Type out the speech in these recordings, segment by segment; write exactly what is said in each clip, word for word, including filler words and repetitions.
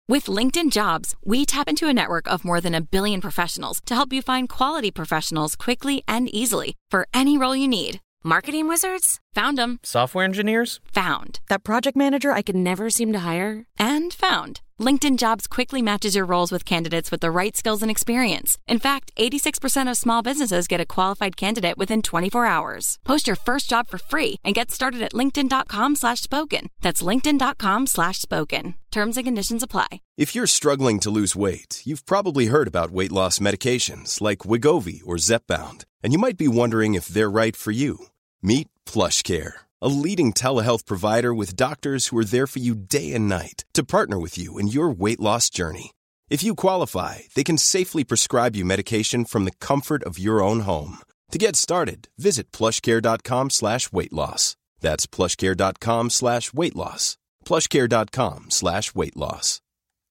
With LinkedIn Jobs, we tap into a network of more than a billion professionals to help you find quality professionals quickly and easily for any role you need. Marketing wizards? Found them. Software engineers? Found. That project manager I could never seem to hire? And found. LinkedIn Jobs quickly matches your roles with candidates with the right skills and experience. In fact, eighty-six percent of small businesses get a qualified candidate within twenty-four hours. Post your first job for free and get started at linkedin.com slash spoken. That's linkedin.com slash spoken. Terms and conditions apply. If you're struggling to lose weight, you've probably heard about weight loss medications like Wegovy or Zepbound, and you might be wondering if they're right for you. Meet PlushCare, a leading telehealth provider with doctors who are there for you day and night to partner with you in your weight loss journey. If you qualify, they can safely prescribe you medication from the comfort of your own home. To get started, visit plushcare.com slash weight loss. That's plushcare.com slash weight loss. plushcare.com slash weight loss.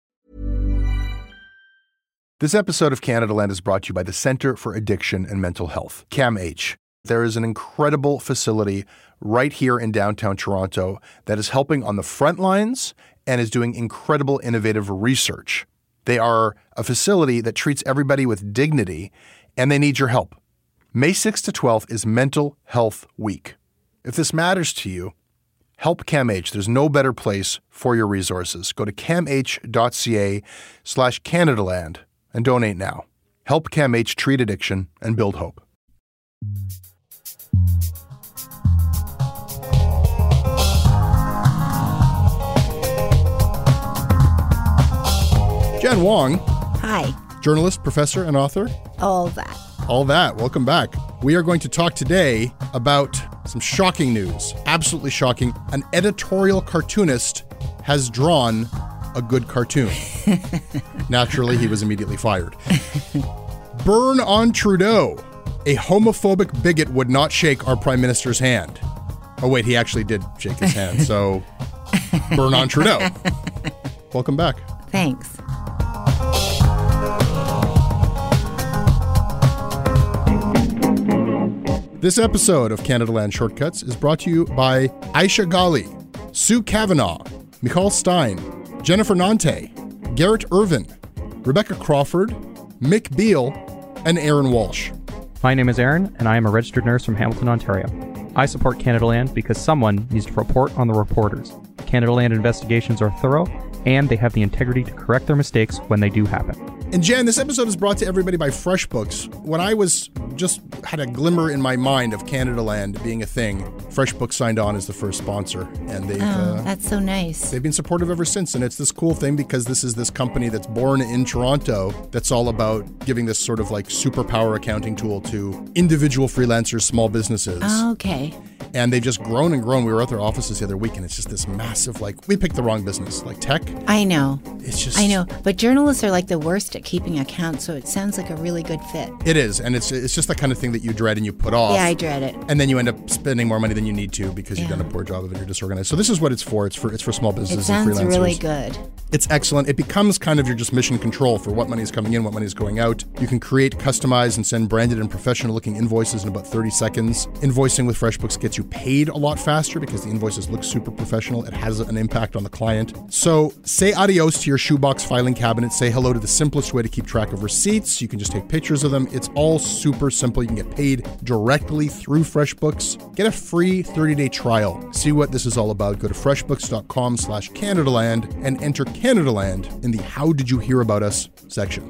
This episode of Canada Land is brought to you by the Centre for Addiction and Mental Health, CAMH. There is an incredible facility right here in downtown Toronto that is helping on the front lines and is doing incredible innovative research. They are a facility that treats everybody with dignity, and they need your help. May sixth to twelfth is Mental Health Week. If this matters to you, help CAMH. There's no better place for your resources. Go to camh.ca slash CanadaLand and donate now. Help CAMH treat addiction and build hope. Jen Wong. Hi. Journalist, professor, and author. All that. All that. Welcome back. We are going to talk today about some shocking news. Absolutely shocking. An editorial cartoonist has drawn a good cartoon. Naturally, he was immediately fired. Burn on Trudeau. A homophobic bigot would not shake our prime minister's hand. Oh, wait, he actually did shake his hand. So, burn on Trudeau. Welcome back. Thanks. This episode of Canada Land Shortcuts is brought to you by Aisha Ghali, Sue Kavanaugh, Michal Stein, Jennifer Nante, Garrett Irvin, Rebecca Crawford, Mick Beal, and Aaron Walsh. My name is Aaron, and I am a registered nurse from Hamilton, Ontario. I support Canada Land because someone needs to report on the reporters. Canada Land investigations are thorough, and they have the integrity to correct their mistakes when they do happen. And Jen, this episode is brought to everybody by FreshBooks. When I was just had a glimmer in my mind of Canada Land being a thing, FreshBooks signed on as the first sponsor, and they've Oh, uh, that's so nice. they've been supportive ever since. And it's this cool thing because this is this company that's born in Toronto that's all about giving this sort of like superpower accounting tool to individual freelancers, small businesses. Oh, okay. And they've just grown and grown. We were at their offices the other week, and it's just this massive, like, we picked the wrong business, like tech. I know. It's just... I know. But journalists are like the worst at keeping accounts, so it sounds like a really good fit. It is, and it's it's just the kind of thing that you dread and you put off. Yeah, I dread it. And then you end up spending more money than you need to because you've Yeah. done a poor job of it, you're disorganized. So this is what it's for. It's for it's for small It businesses sounds and freelancers. really good. It's excellent. It becomes kind of your just mission control for what money is coming in, what money is going out. You can create, customize, and send branded and professional-looking invoices in about thirty seconds. Invoicing with FreshBooks gets you paid a lot faster because the invoices look super professional. It has an impact on the client. So say adios to your shoebox filing cabinet. Say hello to the simplest way to keep track of receipts. You can just take pictures of them. It's all super simple. You can get paid directly through FreshBooks. Get a free thirty-day trial. See what this is all about. Go to freshbooks.com slash CanadaLand and enter Canada Land in the How Did You Hear About Us section.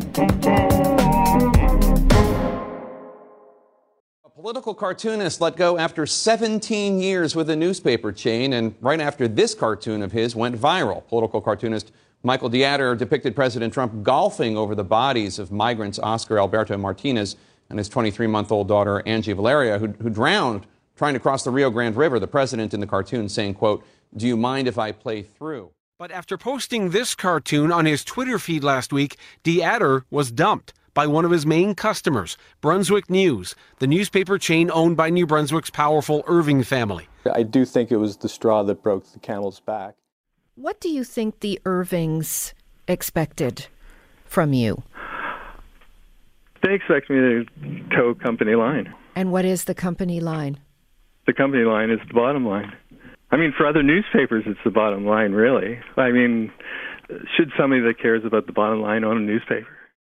A political cartoonist let go after seventeen years with a newspaper chain, and right after this cartoon of his went viral. Political cartoonist Michael Dieter depicted President Trump golfing over the bodies of migrants Oscar Alberto Martinez and his twenty-three-month-old daughter Angie Valeria, who, who drowned trying to cross the Rio Grande River. The president in the cartoon saying, quote, "Do you mind if I play through?" But after posting this cartoon on his Twitter feed last week, Dieter was dumped by one of his main customers, Brunswick News, the newspaper chain owned by New Brunswick's powerful Irving family. I do think it was the straw that broke the camel's back. What do you think the Irvings expected from you? They expect me to toe company line. And what is the company line? The company line is the bottom line. I mean, for other newspapers, it's the bottom line, really. I mean, should somebody that cares about the bottom line own a newspaper?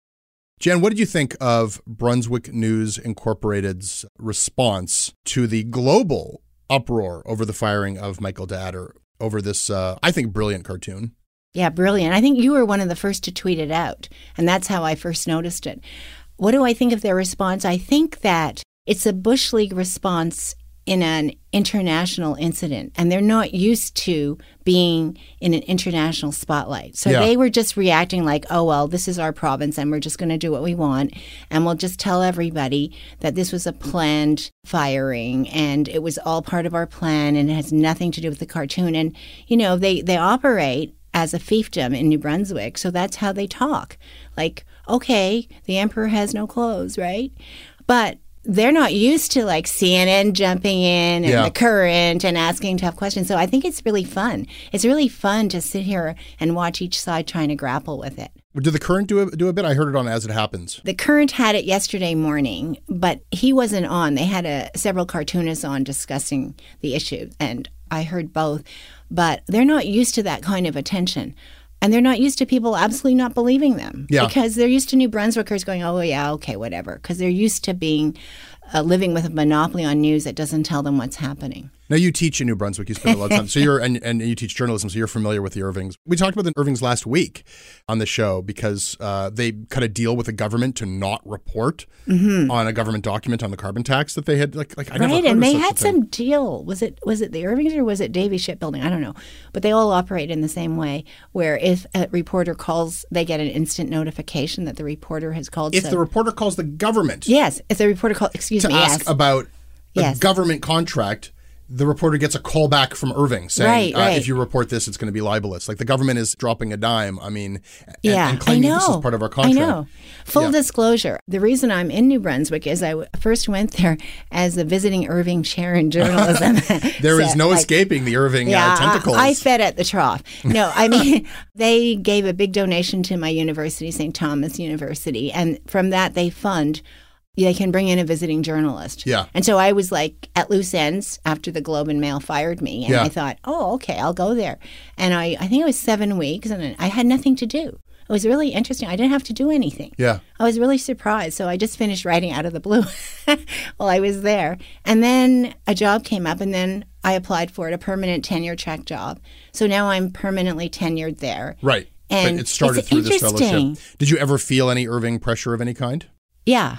Jen, what did you think of Brunswick News Incorporated's response to the global uproar over the firing of Michael DeAdder over this, uh, I think, brilliant cartoon? Yeah, brilliant. I think you were one of the first to tweet it out, and that's how I first noticed it. What do I think of their response? I think that it's a Bush League response in an international incident, and they're not used to being in an international spotlight. So Yeah. they were just reacting like, oh, well, this is our province, and we're just going to do what we want, and we'll just tell everybody that this was a planned firing, and it was all part of our plan, and it has nothing to do with the cartoon. And, you know, they, they operate as a fiefdom in New Brunswick, so that's how they talk. Like, okay, the emperor has no clothes, right? But they're not used to like C N N jumping in and Yeah. the Current and asking tough questions. So I think it's really fun. It's really fun to sit here and watch each side trying to grapple with it. Did the Current do a, do a bit? I heard it on As It Happens. The Current had it yesterday morning, but he wasn't on. They had a, several cartoonists on discussing the issue, and I heard both. But they're not used to that kind of attention. And they're not used to people absolutely not believing them. Yeah. Because they're used to New Brunswickers going, oh, yeah, okay, whatever. Because they're used to being uh, living with a monopoly on news that doesn't tell them what's happening. Now, you teach in New Brunswick. You spend a lot of time. So you're and, and you teach journalism, so you're familiar with the Irvings. We talked about the Irvings last week on the show because uh, they cut a deal with the government to not report Mm-hmm. on a government document on the carbon tax that they had. Like, like I never Right, heard and of they such a had thing. some deal. Was it was it the Irvings or was it Davy Shipbuilding? I don't know. But they all operate in the same way, where if a reporter calls, they get an instant notification that the reporter has called. If so, the reporter calls the government yes, if the reporter calls, excuse to me, ask yes. about a Yes. government contract, the reporter gets a call back from Irving saying, Right, right. Uh, if you report this, it's going to be libelous. Like the government is dropping a dime. I mean, and, Yeah, and claiming I know. this is part of our contract. I know. Full Yeah. disclosure, the reason I'm in New Brunswick is I w- first went there as a visiting Irving chair in journalism. There is So, no like, escaping the Irving Yeah, uh, tentacles. I, I fed at the trough. No, I mean, they gave a big donation to my university, Saint Thomas University, and from that they fund, they can bring in a visiting journalist. Yeah. And so I was like at loose ends after the Globe and Mail fired me, and Yeah. I thought, oh, okay, I'll go there. And I, I think it was seven weeks, and I had nothing to do. It was really interesting. I didn't have to do anything. Yeah. I was really surprised. So I just finished writing out of the blue while I was there. And then a job came up, and then I applied for it, a permanent tenure track job. So now I'm permanently tenured there. Right. And but it started it's through this interesting. fellowship. Did you ever feel any Irving pressure of any kind? Yeah.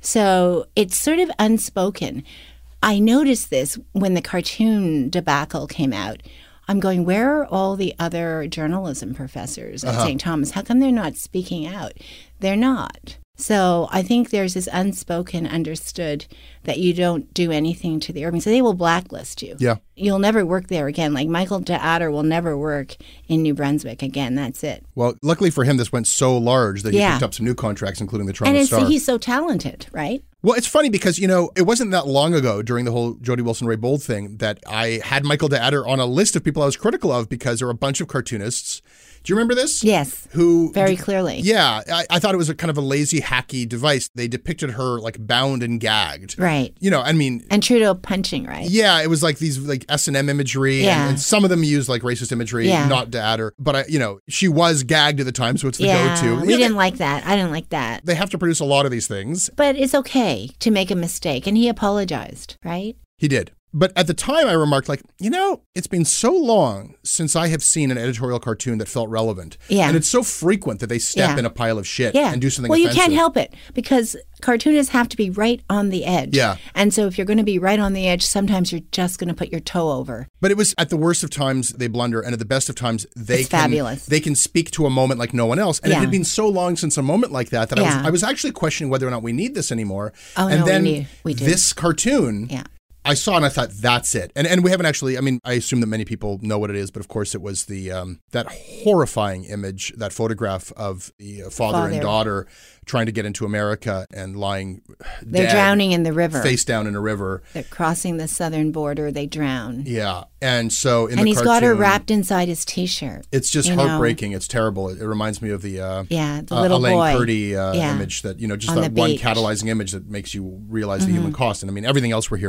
So it's sort of unspoken. I noticed this when the cartoon debacle came out. I'm going, where are all the other journalism professors at Uh-huh. Saint Thomas? How come they're not speaking out? They're not. So I think there's this unspoken understood that you don't do anything to the Irving. So they will blacklist you. Yeah. You'll never work there again. Like Michael DeAdder will never work in New Brunswick again. That's it. Well, luckily for him, this went so large that he Yeah. picked up some new contracts, including the Toronto And it's, Star. he's so talented, right? Well, it's funny because, you know, it wasn't that long ago during the whole Jody Wilson-Ray Bold thing that I had Michael DeAdder on a list of people I was critical of because there were a bunch of cartoonists. Do you remember this? Yes. Who Very clearly. Yeah, I, I thought it was a kind of a lazy, hacky device. They depicted her like bound and gagged. Right. You know, I mean, And Trudeau punching, right? yeah, it was like these like S and M imagery, Yeah. and, and some of them used like racist imagery, Yeah. not DeAdder. But I, you know, she was gagged at the time, so it's the yeah, go-to. we Yeah, didn't they, like that. I didn't like that. they have to produce a lot of these things. But it's okay to make a mistake. And he apologized, right? He did. But at the time, I remarked, like, you know, it's been so long since I have seen an editorial cartoon that felt relevant. Yeah. And it's so frequent that they step Yeah. in a pile of shit Yeah. and do something well, offensive. you can't help it because cartoonists have to be right on the edge. Yeah. And so if you're going to be right on the edge, sometimes you're just going to put your toe over. But it was at the worst of times they blunder, and at the best of times they It's can fabulous. they can speak to a moment like no one else. And it Yeah. had been so long since a moment like that that I Yeah. was I was actually questioning whether or not we need this anymore. Oh, and no, we then need- we do. this cartoon Yeah. I saw and I thought, that's it. And and we haven't actually, I mean, I assume that many people know what it is, but of course it was the um, that horrifying image, that photograph of the uh, father, Father. and daughter trying to get into America and lying They're dead, drowning in the river. face down in a river. They're crossing the southern border. They drown. Yeah. And so in and the he's cartoon, got her wrapped inside his T-shirt. it's just you know? heartbreaking. It's terrible. It, it reminds me of the uh, Yeah, the uh, little Elaine boy. Purdy uh, Yeah. image that, you know, just On that the one beach. catalyzing image that makes you realize the human cost. And I mean, everything else we're hearing from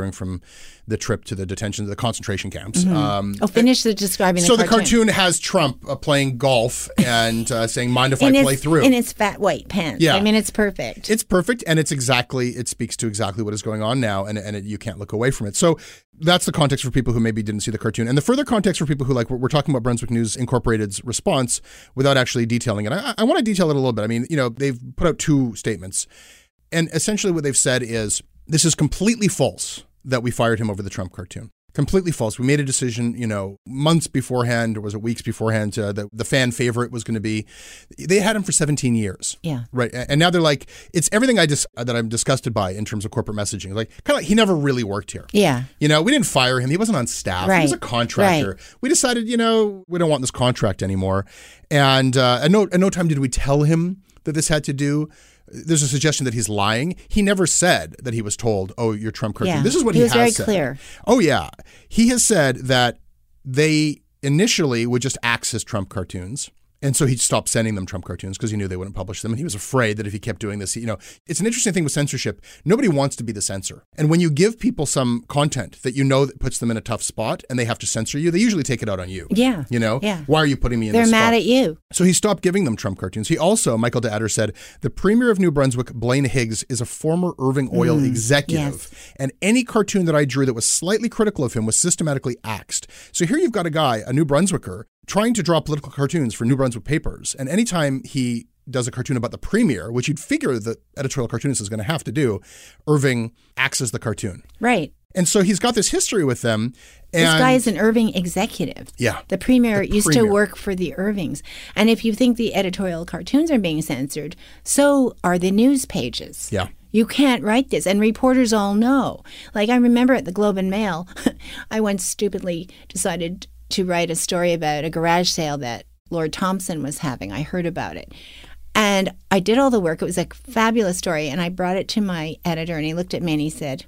the trip to the detention, the concentration camps. Mm-hmm. Um, oh, finish the describing the so cartoon. the cartoon has Trump uh, playing golf and uh, saying, mind if in I his, play through? In his fat white pants. Yeah. I mean, it's perfect. It's perfect, and it's exactly, it speaks to exactly what is going on now, and, and it, you can't look away from it. So that's the context for people who maybe didn't see the cartoon. And the further context for people who, like, we're, we're talking about Brunswick News Incorporated's response without actually detailing it. I, I want to detail it a little bit. I mean, you know, they've put out two statements, and essentially what they've said is, this is completely false that we fired him over the Trump cartoon. Completely false. We made a decision, you know, months beforehand, or was it weeks beforehand, uh, that the fan favorite was going to be. They had him for seventeen years. Yeah. Right. And now they're like, it's everything I dis- that I'm disgusted by in terms of corporate messaging. Like, kind of like he never really worked here. Yeah. You know, we didn't fire him. He wasn't on staff. Right. He was a contractor. Right. We decided, you know, we don't want this contract anymore. And uh, at no at no time did we tell him that this had to do. There's a suggestion that he's lying. He never said that he was told, oh, you're Trump cartoon. Yeah. This is what he, he, was has very said. clear. Oh, yeah. He has said that they initially would just access Trump cartoons. And so he stopped sending them Trump cartoons because he knew they wouldn't publish them. And he was afraid that if he kept doing this, you know, it's an interesting thing with censorship. Nobody wants to be the censor. And when you give people some content that you know that puts them in a tough spot and they have to censor you, they usually take it out on you. Yeah. You know? Yeah. Why are you putting me in They're this mad spot? at you. So he stopped giving them Trump cartoons. He also, Michael DeAdder said, the premier of New Brunswick, Blaine Higgs, is a former Irving Oil Mm, executive. yes. And any cartoon that I drew that was slightly critical of him was systematically axed. So here you've got a guy, a New Brunswicker, trying to draw political cartoons for New Brunswick papers. And anytime he does a cartoon about the premier, which you'd figure the editorial cartoonist is going to have to do, Irving axes the cartoon. Right. And so he's got this history with them. And This guy is an Irving executive. Yeah. The premier The used premier. to work for the Irvings. And if you think the editorial cartoons are being censored, so are the news pages. Yeah. You can't write this. And reporters all know. Like I remember at the Globe and Mail, I once stupidly decided to write a story about a garage sale that Lord Thompson was having. I heard about it. And I did all the work. It was a fabulous story. And I brought it to my editor and he looked at me and he said,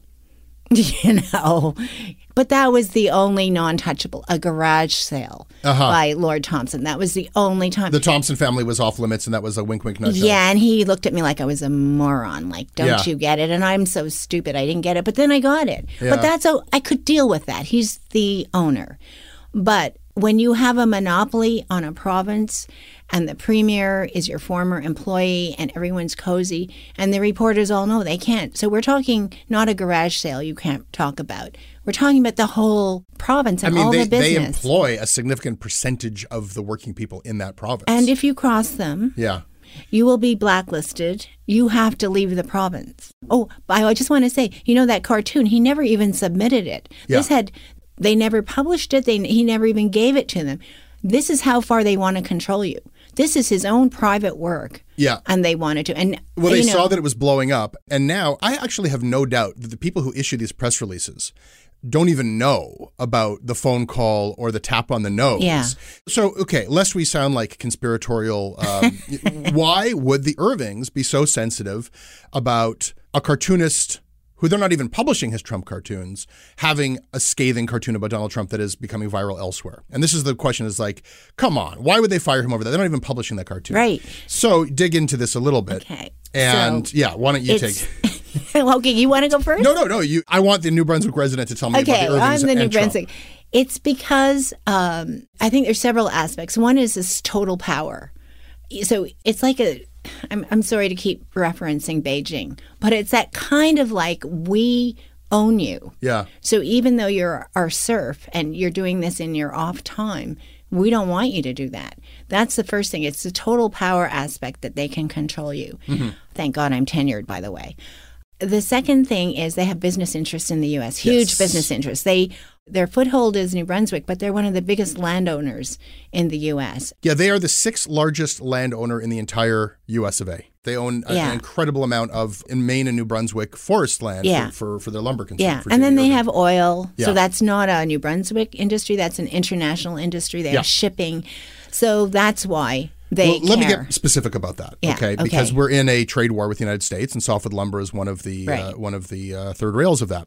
you know, but that was the only non-touchable, a garage sale Uh-huh. by Lord Thompson. That was the only time. the Thompson family was off limits, and that was a wink, wink, nudge. Yeah, and he looked at me like I was a moron. Like, don't Yeah. you get it? And I'm so stupid. I didn't get it. But then I got it. Yeah. But that's, oh, I could deal with that. He's the owner. But when you have a monopoly on a province and the premier is your former employee and everyone's cozy and the reporters all know they can't. So we're talking not a garage sale you can't talk about. We're talking about the whole province I and mean, all they, the business. they employ a significant percentage of the working people in that province. And if you cross them, yeah. you will be blacklisted. You have to leave the province. Oh, I just want to say, you know that cartoon, he never even submitted it. Yeah. This had, they never published it. They, he never even gave it to them. This is how far they want to control you. This is his own private work. Yeah. And they wanted to. And Well, they you know, saw that it was blowing up. And now I actually have no doubt that the people who issue these press releases don't even know about the phone call or the tap on the nose. Yeah. So, okay, lest we sound like conspiratorial, um, why would the Irvings be so sensitive about a cartoonist who they're not even publishing his Trump cartoons, having a scathing cartoon about Donald Trump that is becoming viral elsewhere? And this is the question is like, come on, why would they fire him over that? They're not even publishing that cartoon. Right. So dig into this a little bit. Okay. And So yeah, why don't you it's- take... Okay, you want to go first? No, no, no. You. I want the New Brunswick resident to tell me Okay, about the Irvings I'm the New and Trump. Brunswick. It's because um, I think there's several aspects. One is this total power. So it's like a, I'm, I'm sorry to keep referencing Beijing, but it's that kind of like we own you. Yeah. So even though you're our serf and you're doing this in your off time, we don't want you to do that. That's the first thing. It's the total power aspect that they can control you. Mm-hmm. Thank God I'm tenured, by the way. The second thing is they have business interests in the U S, huge Yes. business interests. They Their foothold is New Brunswick, but they're one of the biggest landowners in the U S. Yeah, they are the sixth largest landowner in the entire U S of A. They own a, Yeah. an incredible amount of, in Maine and New Brunswick, forest land Yeah. for, for, for their lumber consumption. Yeah, for and then J D they Irving. have oil. Yeah. So that's not a New Brunswick industry. That's an international industry. They Yeah. have shipping. So that's why they Well, let me care. get specific about that, Yeah, okay? okay. Because we're in a trade war with the United States, and softwood lumber is one of the uh, Right. one of the uh, third rails of that.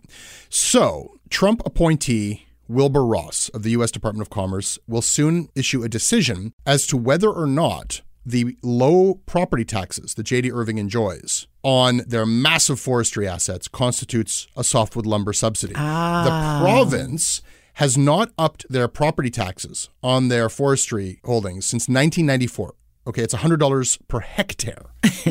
So, Trump appointee Wilbur Ross of the U S Department of Commerce will soon issue a decision as to whether or not the low property taxes that J D Irving enjoys on their massive forestry assets constitutes a softwood lumber subsidy. Ah. The province has not upped their property taxes on their forestry holdings since nineteen ninety-four. Okay, it's one hundred dollars per hectare.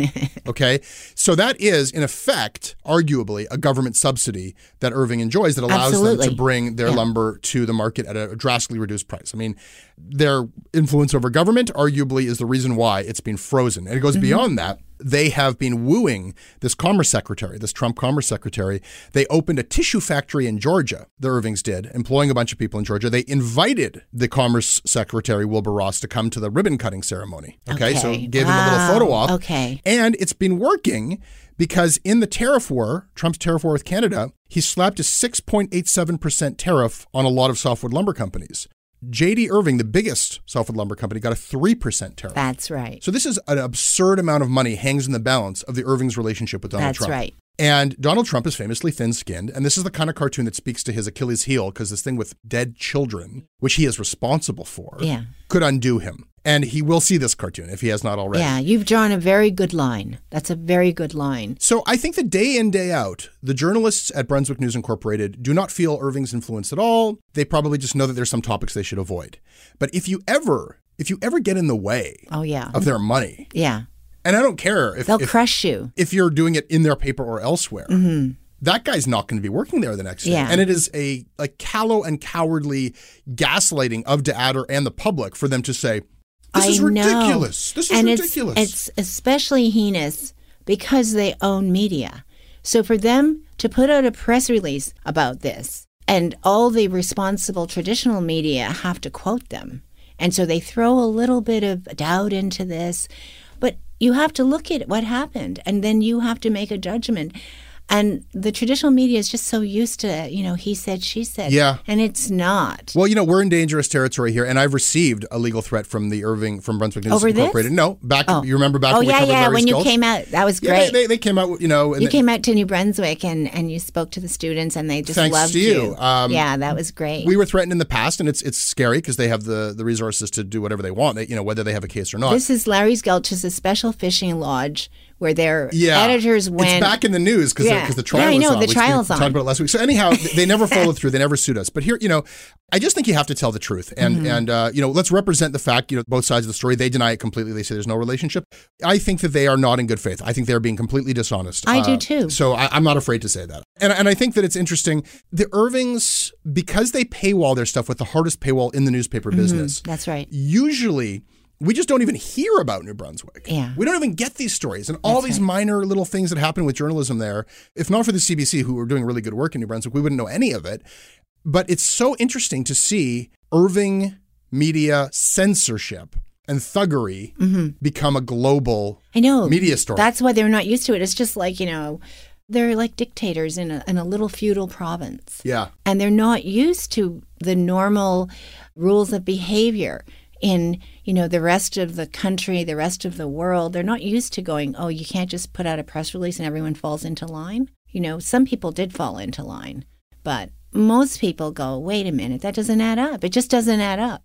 Okay, so that is, in effect, arguably, a government subsidy that Irving enjoys that allows Absolutely. them to bring their Yeah. lumber to the market at a drastically reduced price. I mean, their influence over government arguably is the reason why it's been frozen. And it goes mm-hmm. beyond that. They have been wooing this commerce secretary, this Trump commerce secretary. They opened a tissue factory in Georgia, the Irvings did, employing a bunch of people in Georgia. They invited the commerce secretary, Wilbur Ross, to come to the ribbon cutting ceremony. Okay, okay. so gave wow. him a little photo op. Okay. And it's been working because in the tariff war, Trump's tariff war with Canada, he slapped a six point eight seven percent tariff on a lot of softwood lumber companies. J D. Irving, the biggest softwood lumber company, got a three percent tariff. That's right. So this is an absurd amount of money hangs in the balance of the Irving's relationship with Donald That's Trump. That's right. And Donald Trump is famously thin-skinned, and this is the kind of cartoon that speaks to his Achilles heel, because this thing with dead children, which he is responsible for, yeah. could undo him. And he will see this cartoon if he has not already. Yeah, you've drawn a very good line. That's a very good line. So I think that day in, day out, the journalists at Brunswick News Incorporated do not feel Irving's influence at all. They probably just know that there's some topics they should avoid. But if you ever, if you ever get in the way oh, yeah. of their money, yeah. and I don't care if they'll if, crush you if you're doing it in their paper or elsewhere. Mm-hmm. That guy's not going to be working there the next day. Yeah. And it is a like callow and cowardly gaslighting of DeAdder and the public for them to say, this I is ridiculous. Know. This is and ridiculous. It's, it's especially heinous because they own media. So for them to put out a press release about this, and all the responsible traditional media have to quote them. And so they throw a little bit of doubt into this. But you have to look at what happened, and then you have to make a judgment. And the traditional media is just so used to, you know, he said, she said. Yeah. And it's not. Well, you know, we're in dangerous territory here, and I've received a legal threat from the Irving, from Brunswick News Over Incorporated. this? No, back, oh. you remember back oh, when we yeah, covered yeah, Larry when Skulls? you came out. That was Yeah, great. they, they, they came out, you know. And you they, came out to New Brunswick, and, and you spoke to the students, and they just thanks loved to you. Um, yeah, that was great. We were threatened in the past, and it's it's scary because they have the, the resources to do whatever they want, they, you know, whether they have a case or not. This is Larry's Gulch is a special fishing lodge where their yeah. editors went. It's back in the news because yeah. the, the trial yeah, I know, is on. the We- trial's we on. talked about it last week. So anyhow, they never followed through. They never sued us. But here, you know, I just think you have to tell the truth. And, Mm-hmm. and uh, you know, let's represent the fact, you know, both sides of the story. They deny it completely. They say there's no relationship. I think that they are not in good faith. I think they're being completely dishonest. I Uh, do too. So I, I'm not afraid to say that. And, and I think that it's interesting. The Irvings, because they paywall their stuff with the hardest paywall in the newspaper Mm-hmm. business. That's right. Usually, we just don't even hear about New Brunswick. Yeah. We don't even get these stories. And all That's these right. minor little things that happen with journalism there, if not for the C B C, who were doing really good work in New Brunswick, we wouldn't know any of it. But it's so interesting to see Irving media censorship and thuggery Mm-hmm. become a global I know. media story. That's why they're not used to it. It's just like, you know, they're like dictators in a, in a little feudal province. Yeah. And they're not used to the normal rules of behavior in, you know, the rest of the country, the rest of the world. They're not used to going, oh, you can't just put out a press release and everyone falls into line. You know, some people did fall into line, but most people go, wait a minute, that doesn't add up. It just doesn't add up.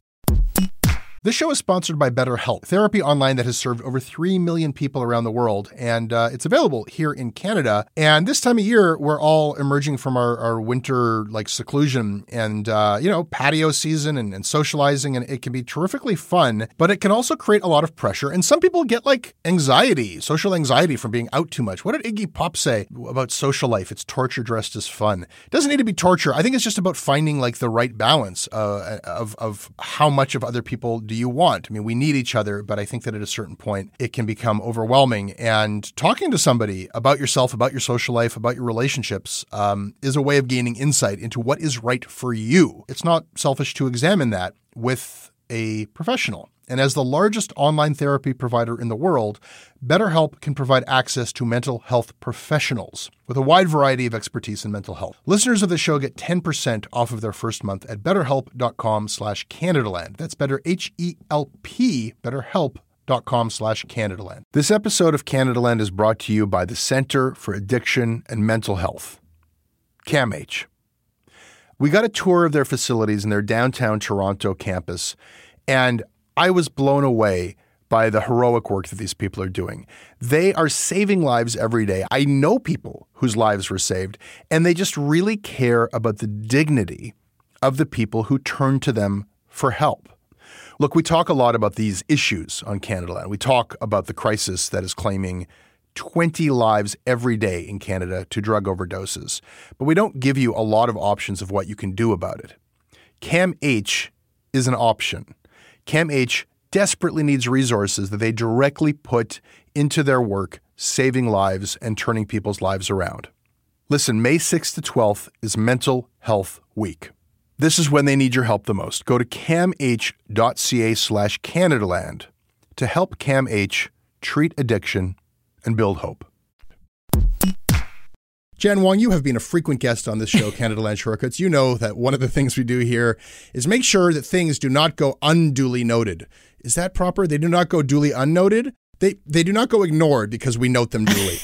This show is sponsored by BetterHelp, therapy online that has served over three million people around the world. And uh, it's available here in Canada. And this time of year, we're all emerging from our, our winter like seclusion and, uh, you know, patio season and, and socializing. And it can be terrifically fun, but it can also create a lot of pressure. And some people get like anxiety, social anxiety from being out too much. What did Iggy Pop say about social life? It's torture dressed as fun. It doesn't need to be torture. I think it's just about finding like the right balance uh, of, of how much of other people do you want? I mean, we need each other, but I think that at a certain point, it can become overwhelming. And talking to somebody about yourself, about your social life, about your relationships um, is a way of gaining insight into what is right for you. It's not selfish to examine that with a professional. And as the largest online therapy provider in the world, BetterHelp can provide access to mental health professionals with a wide variety of expertise in mental health. Listeners of the show get ten percent off of their first month at betterhelp.com slash Canadaland. That's better, H E L P, betterhelp.com slash Canadaland. This episode of Canadaland is brought to you by the Center for Addiction and Mental Health, CAMH. We got a tour of their facilities in their downtown Toronto campus, and I was blown away by the heroic work that these people are doing. They are saving lives every day. I know people whose lives were saved, and they just really care about the dignity of the people who turn to them for help. Look, we talk a lot about these issues on Canadaland. We talk about the crisis that is claiming twenty lives every day in Canada to drug overdoses, but we don't give you a lot of options of what you can do about it. CAMH is an option. CAMH desperately needs resources that they directly put into their work, saving lives and turning people's lives around. Listen, May sixth to twelfth is Mental Health Week. This is when they need your help the most. Go to camh.ca slash Canadaland to help CAMH treat addiction and build hope. Jen Wong, you have been a frequent guest on this show, Canadaland Shortcuts. You know that one of the things we do here is make sure that things do not go unduly noted. Is that proper? They do not go duly unnoted? They they do not go ignored because we note them duly.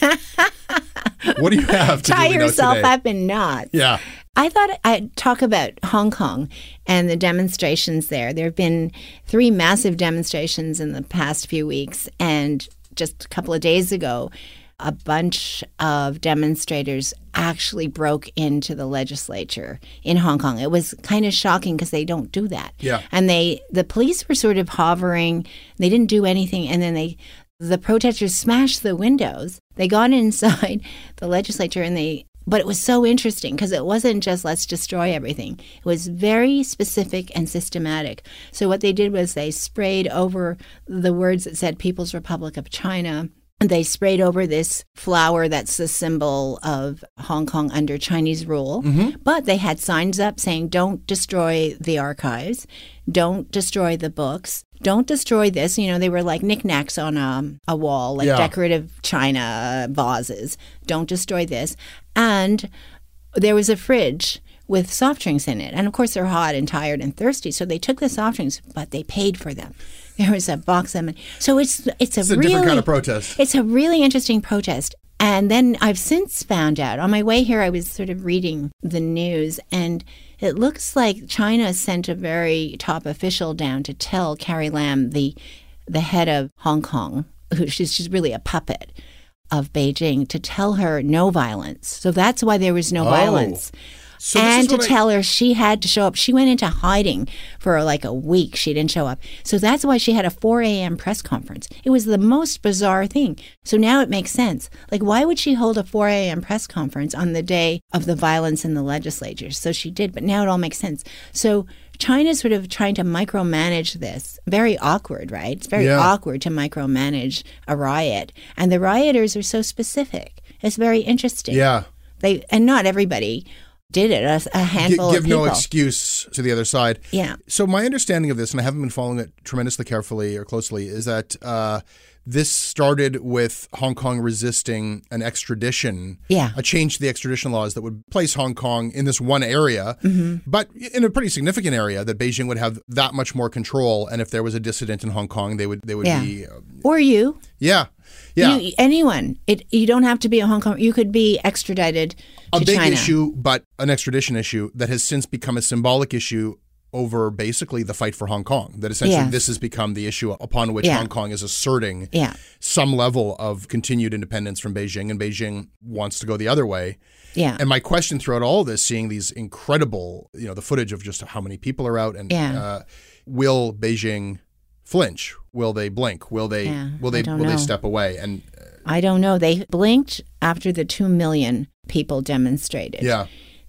What do you have to Tie duly note yourself today? up in knots. Yeah. I thought I'd talk about Hong Kong and the demonstrations there. There have been three massive demonstrations in the past few weeks, and just a couple of days ago, a bunch of demonstrators actually broke into the legislature in Hong Kong. It was kind of shocking because they don't do that. Yeah. And they, the police were sort of hovering. They didn't do anything. And then they, the protesters smashed the windows. They got inside the legislature and they, but it was so interesting because it wasn't just let's destroy everything. It was very specific and systematic. So what they did was they sprayed over the words that said People's Republic of China. They sprayed over this flower that's the symbol of Hong Kong under Chinese rule. Mm-hmm. But they had signs up saying, don't destroy the archives, don't destroy the books, don't destroy this. You know, they were like knickknacks on a, a wall, like yeah. decorative china vases. Don't destroy this. And there was a fridge with soft drinks in it. And of course, they're hot and tired and thirsty. So they took the soft drinks, but they paid for them. There was a box of them. So it's it's a It's a really different kind of protest. It's a really interesting protest. And then I've since found out, on my way here, I was sort of reading the news, and it looks like China sent a very top official down to tell Carrie Lam, the the head of Hong Kong, who she's, she's really a puppet of Beijing, to tell her no violence. So that's why there was no Oh. violence. So this and is to what I- tell her she had to show up. She went into hiding for like a week. She didn't show up. So that's why she had a four a.m. press conference. It was the most bizarre thing. So now it makes sense. Like, why would she hold a four a.m. press conference on the day of the violence in the legislature? So she did, but now it all makes sense. So China's sort of trying to micromanage this. Very awkward, right? It's very Yeah. awkward to micromanage a riot. And the rioters are so specific. It's very interesting. Yeah. They and not everybody did it. A, a handful Give of people. no excuse to the other side. Yeah. So my understanding of this, and I haven't been following it tremendously carefully or closely, is that uh, this started with Hong Kong resisting an extradition, Yeah. a change to the extradition laws that would place Hong Kong in this one area, Mm-hmm. but in a pretty significant area that Beijing would have that much more control. And if there was a dissident in Hong Kong, they would they would Yeah. be, uh, Or you. yeah, yeah. You, anyone. It, you don't have to be a Hong Kong. You could be extradited to a big China. issue, but an extradition issue that has since become a symbolic issue over basically the fight for Hong Kong. That essentially Yes. this has become the issue upon which Yeah. Hong Kong is asserting Yeah. some level of continued independence from Beijing, and Beijing wants to go the other way. Yeah. And my question throughout all this, seeing these incredible, you know, the footage of just how many people are out, and Yeah. uh, will Beijing flinch? Will they blink? Will they? Yeah, will I they? don't Will know. they step away? And I don't know. They blinked after the two million people demonstrated. yeah,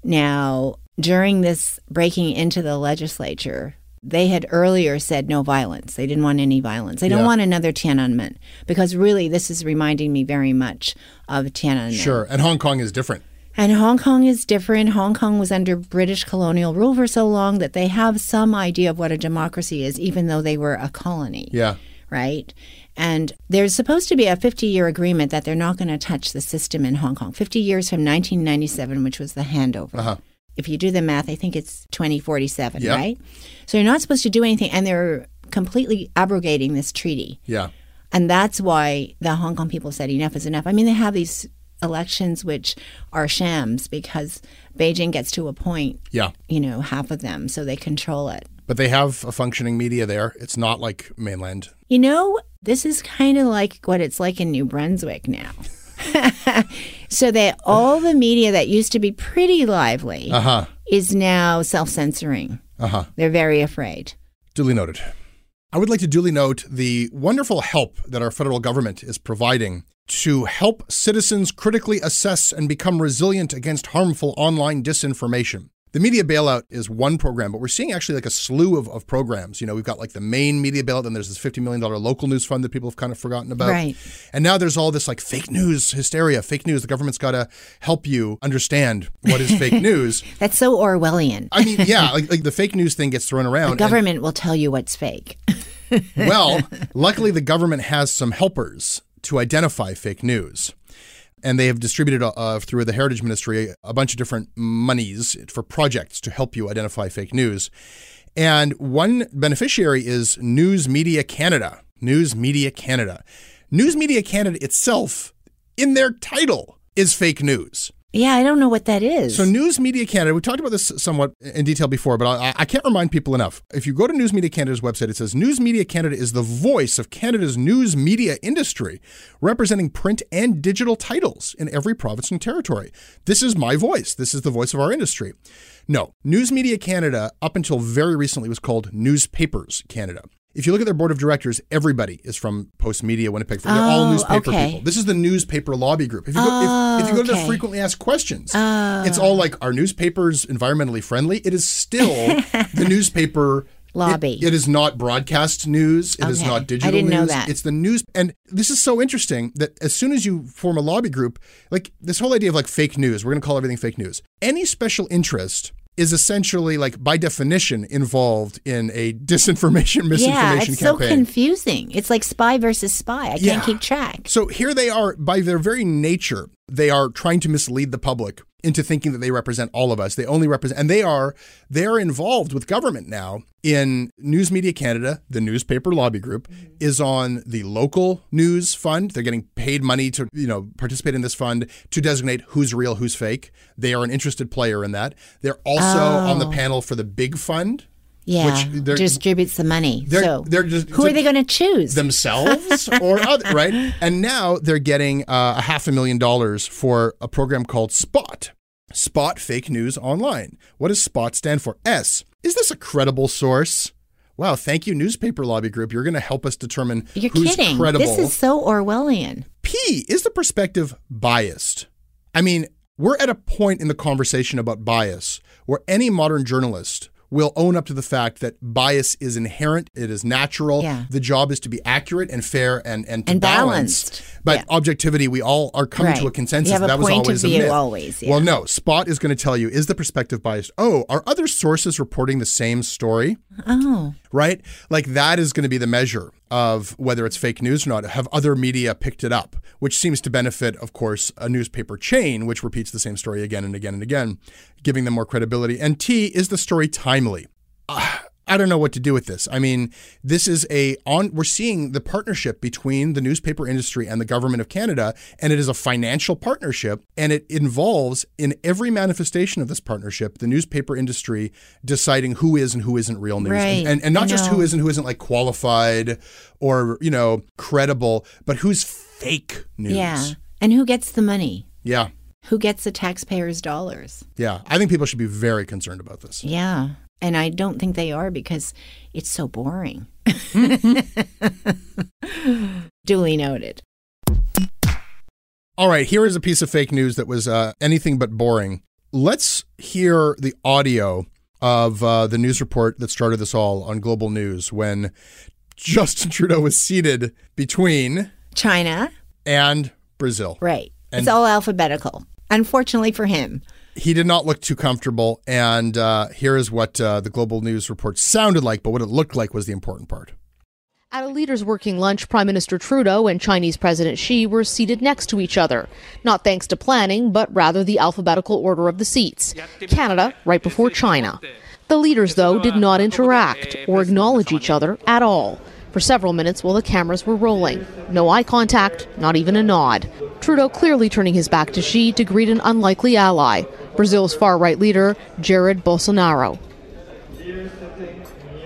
Now, during this breaking into the legislature, they had earlier said no violence. They didn't want any violence. They don't Yeah. want another Tiananmen, because really this is reminding me very much of Tiananmen. sure. And Hong Kong is different. And Hong Kong is different. Hong Kong was under British colonial rule for so long that they have some idea of what a democracy is, even though they were a colony. Yeah. Right? And there's supposed to be a fifty-year agreement that they're not going to touch the system in Hong Kong. fifty years from nineteen ninety-seven, which was the handover. Uh-huh. If you do the math, I think it's twenty forty-seven, Yep. right? So you're not supposed to do anything, and they're completely abrogating this treaty. Yeah. And that's why the Hong Kong people said enough is enough. I mean, they have these elections which are shams because Beijing gets to appoint, Yeah. you know, half of them, so they control it. But they have a functioning media there. It's not like mainland. You know, this is kind of like what it's like in New Brunswick now. So that all the media that used to be pretty lively uh-huh. is now self-censoring. Uh-huh. They're very afraid. Duly noted. I would like to duly note the wonderful help that our federal government is providing to help citizens critically assess and become resilient against harmful online disinformation. The media bailout is one program, but we're seeing actually like a slew of, of programs. You know, we've got like the main media bailout, and there's this fifty million dollars local news fund that people have kind of forgotten about. Right. And now there's all this like fake news hysteria, fake news. The government's got to help you understand what is fake news. That's so Orwellian. I mean, yeah, like, like the fake news thing gets thrown around. The government and, will tell you what's fake. Well, luckily the government has some helpers to identify fake news. And they have distributed uh, through the Heritage Ministry a bunch of different monies for projects to help you identify fake news. And one beneficiary is News Media Canada. News Media Canada. News Media Canada itself, in their title, is fake news. Yeah, I don't know what that is. So News Media Canada, we talked about this somewhat in detail before, but I, I can't remind people enough. If you go to News Media Canada's website, it says News Media Canada is the voice of Canada's news media industry, representing print and digital titles in every province and territory. This is my voice. This is the voice of our industry. No, News Media Canada, up until very recently, was called Newspapers Canada. If you look at their board of directors, everybody is from Post Media Winnipeg. They're oh, all newspaper okay. people. This is the newspaper lobby group. If you go, oh, if, if you go to okay. their frequently asked questions, oh. it's all like, are newspapers environmentally friendly? It is still the newspaper lobby. It, it is not broadcast news. It okay. is not digital I didn't news. know that. It's the news. And this is so interesting that as soon as you form a lobby group, like this whole idea of like fake news, we're going to call everything fake news. Any special interest is essentially, like, by definition, involved in a disinformation, misinformation yeah, it's campaign. so confusing. It's like spy versus spy. I yeah. can't keep track. So here they are, by their very nature, they are trying to mislead the public into thinking that they represent all of us. They only represent, and they are, they are involved with government now in News Media Canada. The newspaper lobby group mm-hmm. is on the local news fund. They're getting paid money to, you know, participate in this fund to designate who's real, who's fake. They are an interested player in that. They're also oh. on the panel for the big fund. Yeah, which distributes the money. They're, so they're just, who are they going to choose? Themselves or other, right? And now they're getting uh, a half a million dollars for a program called SPOT. Spot Fake News Online. What does SPOT stand for? S. Is this a credible source? Wow, thank you, newspaper lobby group. You're going to help us determine You're who's kidding. credible. This is so Orwellian. P. Is the perspective biased? I mean, we're at a point in the conversation about bias where any modern journalist will own up to the fact that bias is inherent, it is natural. Yeah. The job is to be accurate and fair and, and to and balance. balanced. But yeah. objectivity, we all are coming right. to a consensus. You have that a was point always of a view myth. always. Yeah. Well, no. Spot is going to tell you, is the perspective biased? Oh, are other sources reporting the same story? Oh. Right? Like that is going to be the measure of whether it's fake news or not. Have other media picked it up? Which seems to benefit, of course, a newspaper chain, which repeats the same story again and again and again, giving them more credibility. And T, is the story timely? Uh, I don't know what to do with this. I mean, this is a on. We're seeing the partnership between the newspaper industry and the government of Canada, and it is a financial partnership, and it involves in every manifestation of this partnership the newspaper industry deciding who is and who isn't real news, right. and, and and not I just know. who is and who isn't like qualified or you know credible, but who's fake news. Yeah, and who gets the money? Yeah. Who gets the taxpayers' dollars? Yeah, I think people should be very concerned about this. Yeah. And I don't think they are because it's so boring. Duly noted. All right, here is a piece of fake news that was uh, anything but boring. Let's hear the audio of uh, the news report that started this all on Global News when Justin Trudeau was seated between China and Brazil. Right. And it's all alphabetical, unfortunately for him. He did not look too comfortable, and uh, here is what uh, the Global News report sounded like, but what it looked like was the important part. At a leaders' working lunch, Prime Minister Trudeau and Chinese President Xi were seated next to each other, not thanks to planning, but rather the alphabetical order of the seats. Canada right before China. The leaders, though, did not interact or acknowledge each other at all for several minutes while the cameras were rolling. No eye contact, not even a nod. Trudeau clearly turning his back to Xi to greet an unlikely ally, Brazil's far-right leader, Jair Bolsonaro.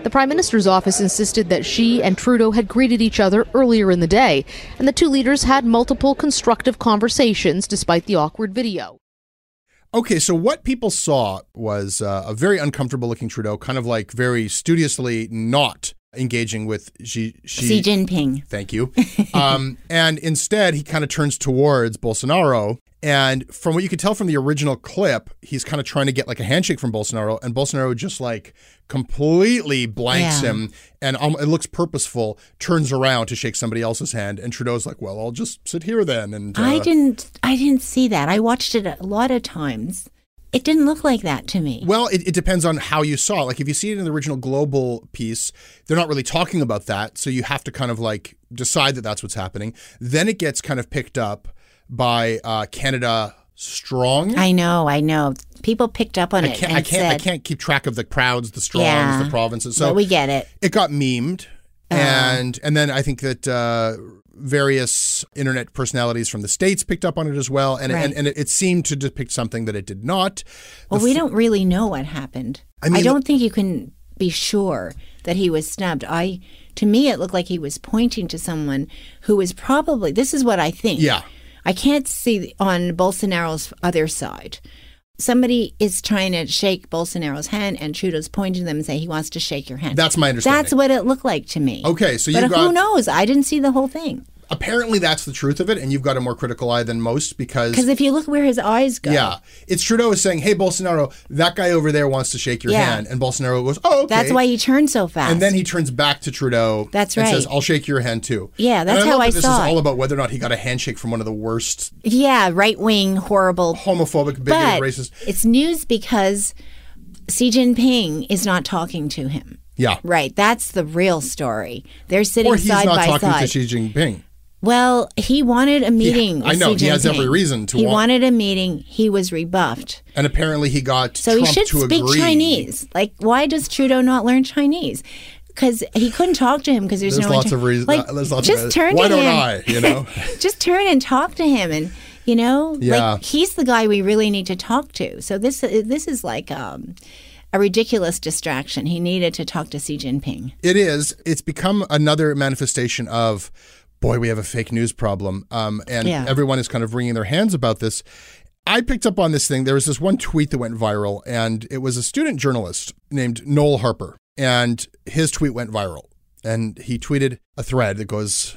The Prime Minister's office insisted that Xi and Trudeau had greeted each other earlier in the day, and the two leaders had multiple constructive conversations despite the awkward video. Okay, so what people saw was uh, a very uncomfortable-looking Trudeau, kind of like very studiously not engaging with Xi, Xi, Xi Jinping. Thank you. Um, and instead, he kind of turns towards Bolsonaro. And from what you could tell from the original clip, he's kind of trying to get like a handshake from Bolsonaro. And Bolsonaro just like completely blanks Yeah. him. And um, it looks purposeful, turns around to shake somebody else's hand. And Trudeau's like, well, I'll just sit here then. And uh, I didn't I didn't see that. I watched it a lot of times. It didn't look like that to me. Well, it, it depends on how you saw it. Like if you see it in the original Global piece, they're not really talking about that. So you have to kind of like decide that that's what's happening. Then it gets kind of picked up by uh, Canada Strong. I know, I know. People picked up on I it can't, and I can't, said, I can't keep track of the crowds, the Strongs, Yeah, the provinces. So but we get it. It got memed. Uh. And and then I think that uh, various internet personalities from the States picked up on it as well. And, Right. and, and it, it seemed to depict something that it did not. Well, The we f- don't really know what happened. I mean, I don't think you can be sure that he was snubbed. I, to me, it looked like he was pointing to someone who was probably, this is what I think. Yeah. I can't see on Bolsonaro's other side. Somebody is trying to shake Bolsonaro's hand and Trudeau's pointing to them and say he wants to shake your hand. That's my understanding. That's what it looked like to me. Okay, so but you've who got- knows? I didn't see the whole thing. Apparently that's the truth of it, and you've got a more critical eye than most because... Because if you look where his eyes go. Yeah. It's Trudeau is saying, hey, Bolsonaro, that guy over there wants to shake your Yeah. hand. And Bolsonaro goes, oh, okay. That's why he turned so fast. And then he turns back to Trudeau That's and right. says, I'll shake your hand too. Yeah, that's and I how love I that this saw is it. all about whether or not he got a handshake from one of the worst Yeah, right-wing, horrible. homophobic, bigoted, But racist... it's news because Xi Jinping is not talking to him. Yeah. Right, that's the real story. They're sitting Or he's side not by talking side. to Xi Jinping. Well, he wanted a meeting I with know, Xi he has Jinping. every reason to He want- wanted a meeting. He was rebuffed. And apparently he got So Trump he should to speak agree. Chinese. Like, why does Trudeau not learn Chinese? Because he couldn't talk to him because there's, There's no lots inter- of reasons. Like, There's lots just of turn Why to don't him. I, you know? Just turn and talk to him, and you know, Yeah. like he's the guy we really need to talk to. So this this is like um, a ridiculous distraction. He needed to talk to Xi Jinping. It is. It's become another manifestation of, boy, we have a fake news problem. Um, and Yeah. everyone is kind of wringing their hands about this. I picked up on this thing. There was this one tweet that went viral, and it was a student journalist named Noel Harper. And his tweet went viral. And he tweeted a thread that goes,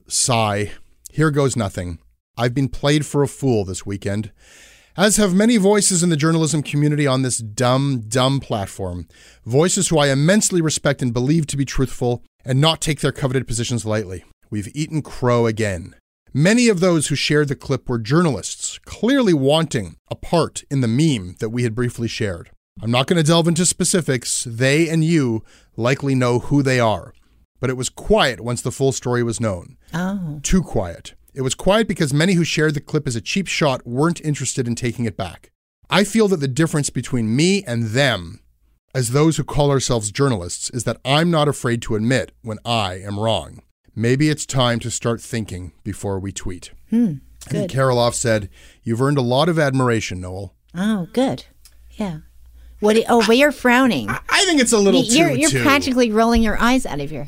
sigh, here goes nothing. I've been played for a fool this weekend, as have many voices in the journalism community on this dumb, dumb platform. Voices who I immensely respect and believe to be truthful and not take their coveted positions lightly. We've eaten crow again. Many of those who shared the clip were journalists, clearly wanting a part in the meme that we had briefly shared. I'm not going to delve into specifics. They and you likely know who they are. But it was quiet once the full story was known. Oh. Too quiet. It was quiet because many who shared the clip as a cheap shot weren't interested in taking it back. I feel that the difference between me and them, as those who call ourselves journalists, is that I'm not afraid to admit when I am wrong. Maybe it's time to start thinking before we tweet. Hmm, I think good. Karoloff said, you've earned a lot of admiration, Noel. Oh, good. Yeah. What? Do, oh, but you're frowning. I think it's a little you're, too... You're too. practically rolling your eyes out of your...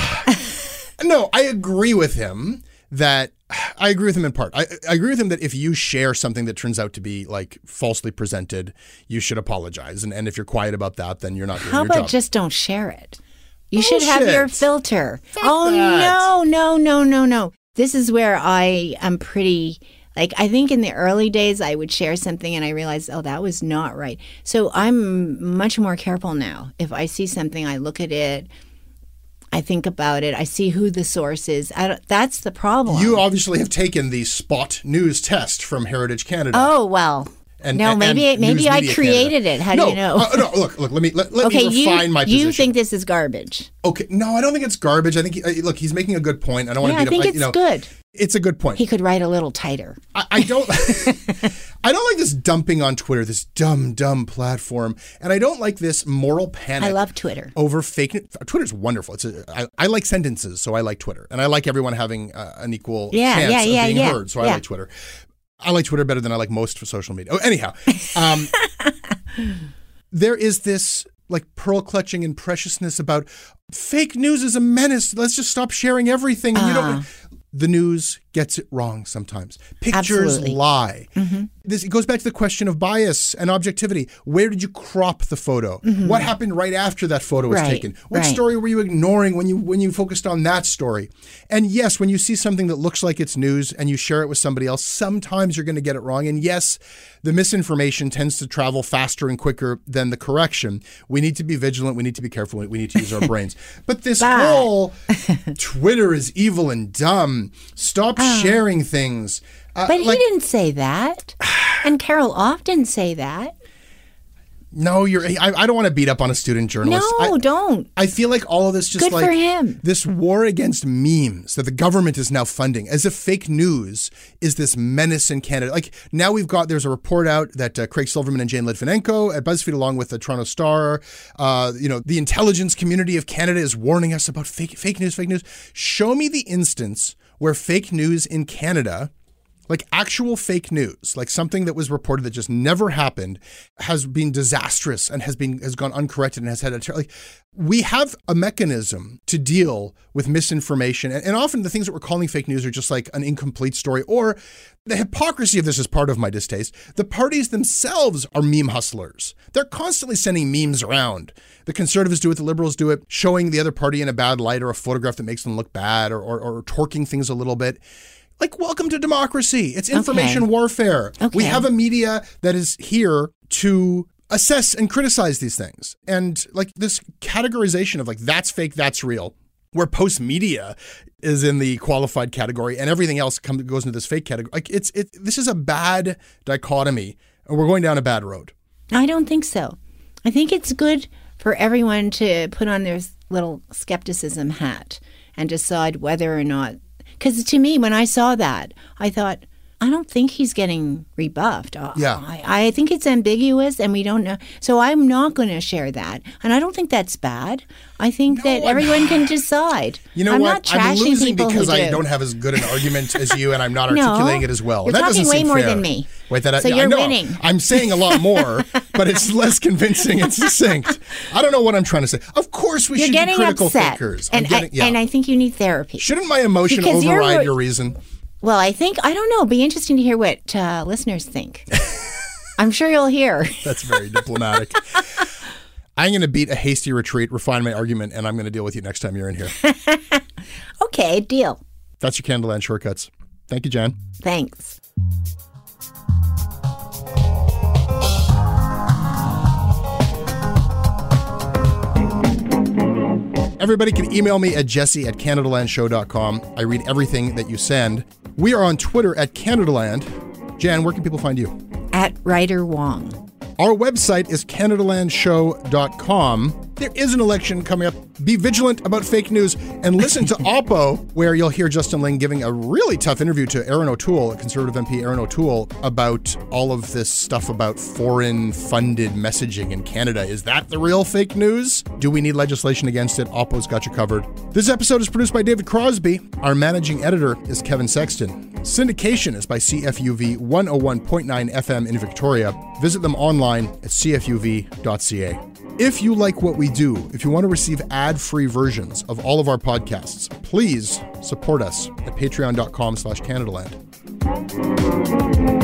No, I agree with him that... I agree with him in part. I, I agree with him that if you share something that turns out to be like falsely presented, you should apologize. And, and if you're quiet about that, then you're not doing How your about job. just don't share it? You should have Bullshit. your filter. Fuck oh, that. no, no, no, no, no. This is where I am pretty, like, I think in the early days I would share something and I realized, oh, that was not right. So I'm much more careful now. If I see something, I look at it, I think about it, I see who the source is. I don't, that's the problem. You obviously have taken the Spot News test from Heritage Canada. Oh, well. And, no, and- maybe and maybe News I Media created Canada. it. How no, do you know? uh, no, look, look. Let me let, let okay, me refine you, my position. you think this is garbage? Okay, no, I don't think it's garbage. I think he, uh, look, he's making a good point. I don't want Yeah, to I beat think up. it's you know, good. It's a good point. He could write a little tighter. I, I don't. I don't like this dumping on Twitter, this dumb, dumb platform, and I don't like this moral panic. I love Twitter. Over fake. Twitter's wonderful. It's a, I, I like sentences, so I like Twitter, and I like everyone having uh, an equal Yeah, chance yeah, of yeah, being yeah, heard. So I yeah. like Twitter. I like Twitter better than I like most for social media. Oh, anyhow, um, there is this like pearl clutching and preciousness about fake news is a menace. Let's just stop sharing everything. And uh. you don't. The news gets it wrong sometimes. Pictures Absolutely. lie. Mm-hmm. This it goes back to the question of bias and objectivity. Where did you crop the photo? Mm-hmm. What happened right after that photo was right. taken? What right. story were you ignoring when you when you focused on that story? And yes, when you see something that looks like it's news and you share it with somebody else, sometimes you're going to get it wrong. And yes, the misinformation tends to travel faster and quicker than the correction. We need to be vigilant. We need to be careful. We need to use our brains. But this Bye. whole Twitter is evil and dumb. Stop oh. sharing things. Uh, but like, he didn't say that. And Carol often say that. No, you're. I, I don't want to beat up on a student journalist. No, I, don't. I feel like all of this just Good like for him. This war against memes that the government is now funding, as if fake news is this menace in Canada. Like now we've got there's a report out that uh, Craig Silverman and Jane Litvinenko at BuzzFeed, along with the Toronto Star, uh, you know, the intelligence community of Canada is warning us about fake fake news, fake news. Show me the instance where fake news in Canada, like actual fake news, like something that was reported that just never happened, has been disastrous and has been has gone uncorrected and has had a ter- like we have a mechanism to deal with misinformation, and, and often the things that we're calling fake news are just like an incomplete story, or the hypocrisy of this is part of my distaste. The parties themselves are meme hustlers. They're constantly sending memes around. The Conservatives do it, the Liberals do it, showing the other party in a bad light or a photograph that makes them look bad, or or, or torquing things a little bit. Like, welcome to democracy. It's information okay. warfare. Okay. We have a media that is here to assess and criticize these things. And like this categorization of like, that's fake, that's real, where post media is in the qualified category and everything else comes goes into this fake category. Like it's it. This is a bad dichotomy, and we're going down a bad road. I don't think so. I think it's good for everyone to put on their little skepticism hat and decide whether or not. Because to me, when I saw that, I thought, I don't think he's getting rebuffed. Yeah. I, I think it's ambiguous and we don't know. So I'm not going to share that. And I don't think that's bad. I think No, that I'm- everyone can decide. You know I'm what? not trashing I'm losing people because who I do. don't have as good an argument as you, and I'm not No, articulating it as well. you're that talking doesn't way seem more fair. than me. Wait, that So yeah, you're I know. winning. I'm saying a lot more, but it's less convincing and succinct. I don't know what I'm trying to say. Of course, we You're should getting be critical upset. thinkers. I'm And, getting, I, yeah. and I think you need therapy. Shouldn't my emotion Because you're override ro- your reason? Well, I think, I don't know. It'd be interesting to hear what uh, listeners think. I'm sure you'll hear. That's very diplomatic. I'm going to beat a hasty retreat, refine my argument, and I'm going to deal with you next time you're in here. Okay, deal. That's your Canadaland Shortcuts. Thank you, Jan. Thanks. Everybody can email me at jesse at canadalandshow dot com. I read everything that you send. We are on Twitter at Canadaland. Jan, where can people find you? At Ryder Wong. Our website is canadaland show dot com. There is an election coming up. Be vigilant about fake news and listen to Oppo, where you'll hear Justin Ling giving a really tough interview to Erin O'Toole, Conservative M P Erin O'Toole, about all of this stuff about foreign-funded messaging in Canada. Is that the real fake news? Do we need legislation against it? Oppo's got you covered. This episode is produced by David Crosby. Our managing editor is Kevin Sexton. Syndication is by C F U V one oh one point nine F M in Victoria. Visit them online at c f u v dot c a. If you like what we do, if you want to receive ad-free versions of all of our podcasts, please support us at patreon dot com slash Canadaland.